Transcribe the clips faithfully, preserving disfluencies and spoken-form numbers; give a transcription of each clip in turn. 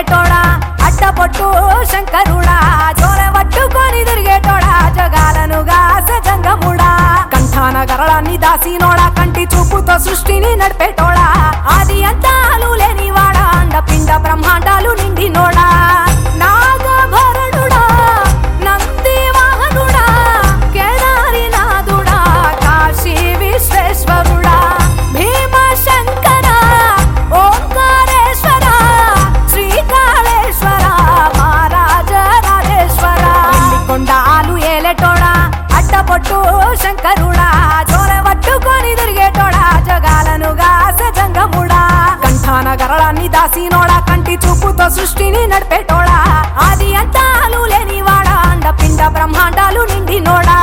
ఏలేటోడా అడ్డపొట్టు శంకరుడా జోల పట్టుకొని తిరిగేటోడా జగాలను గాసె జంగముడా కంఠాన గరళాన్ని దాసినోడా కంటి చూపుతో సృష్టిని నడిపేటోడా ఆది అంతాలు లేనివాడా అండపిండ బ్రహ్మాండాలు నిండినోడా నాగభరణుడా నంది వాహనుడా కేదారి నాథుడా కాశీ విశ్వేశ్వరుడా భీమ శంకర ఓంకారేశ్వర శ్రీకాళేశ్వర మహారాజ రాజేశ్వర కొండాలు ఏలేటోడా అడ్డపొట్టు శంకరుడా జోల పట్టుకొని తిరిగేటోడా జగాలను గాసె జంగముడా కంఠాన గరళాన్ని దాసినోడా కంటి చూపుతో సృష్టిని నడిపేటోడా ఆది అంతాలు లేనివాడా అండపిండ బ్రహ్మాండాలు నిండినోడా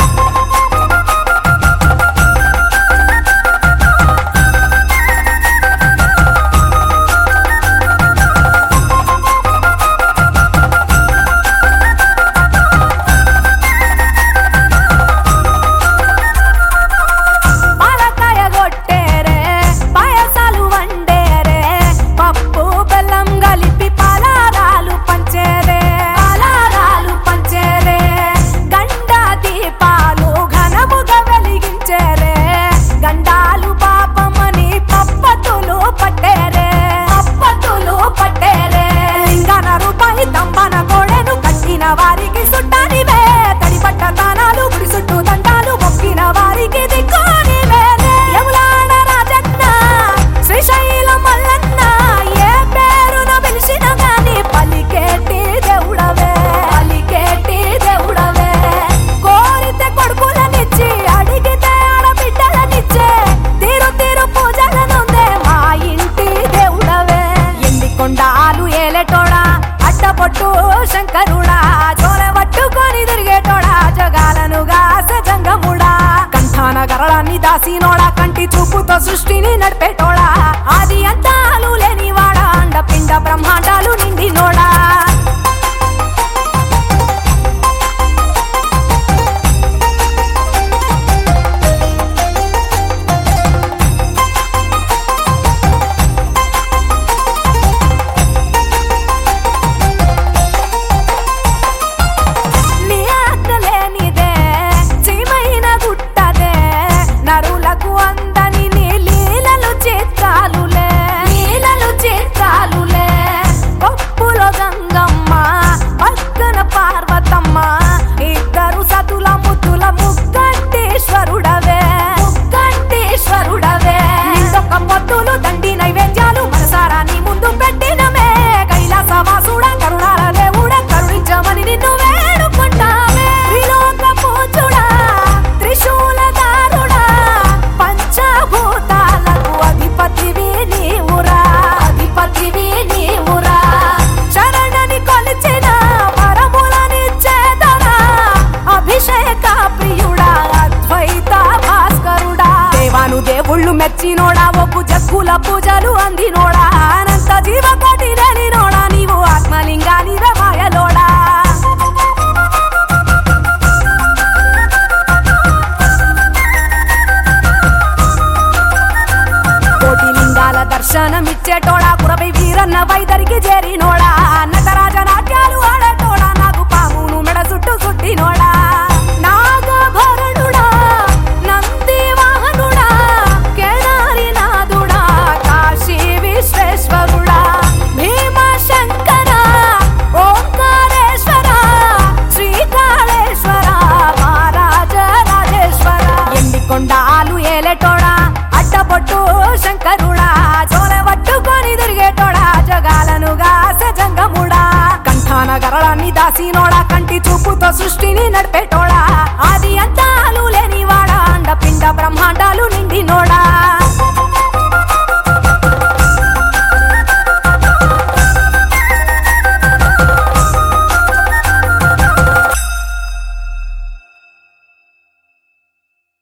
వారికి సుట్టానివే తడిపట్ట తానాలు గుడి చుట్టూ దండాలు మొక్కిన వారికి దిక్కునివే యములాడ రాజన్న శ్రీశైలం మల్లన్న ఏ పేరున పిలిచిన గాని పలికేటి దేవుడవే పలికేటి దేవుడవే కోరితే కొడుకులనిచ్చి అడిగితే ఆడబిడ్డలనిచ్చే తీరు తీరు పూజలనుందే మా ఇంటి దేవుడవే ఎన్ని కొండాలు ఏలేటోడా అడ్డపొట్టు శంకరుడా జోల పట్టుకొని తిరిగేటోడా జగాలను గాసె జంగముడా కంఠాన గరళాన్ని దాసినోడా కంటి చూపుతో సృష్టిని నడిపేటోడా ఆది అంతాలు లేనివాడా అండపిండ బ్రహ్మాండాలు నిండినోడా దేవుళ్ళు మెచ్చినోడా ఒప్పు జక్కుల పూజలు అందినోడా అనంత జీవకోటి రేలినోడా నీవు ఆత్మలింగాని రమాయలోడా కోటి లింగాల దర్శనమిచ్చేటోడా కురవై వీరన్న వైదరికి చేరినోడా నటరాజ నాట్యాలు ఆడేటోడా నాకు పామును మెడ చుట్టూ చుట్టినోడా నాగభరణుడా నంది వాహనుడా కేదారి నాథుడా కాశీ విశ్వేశ్వరుడా భీమ శంకర ఓంకారేశ్వర శ్రీకాళేశ్వర మహారాజ రాజేశ్వర ఎన్ని కొండాలు ఏలేటోడా అడ్డపొట్టు శంకరుడా జోల పట్టుకొని తిరిగేటోడా జగాలను గాసె జంగముడా కంఠాన గరళాన్ని దాసినోడా కంటి చూపుతో సృష్టిని నడిపే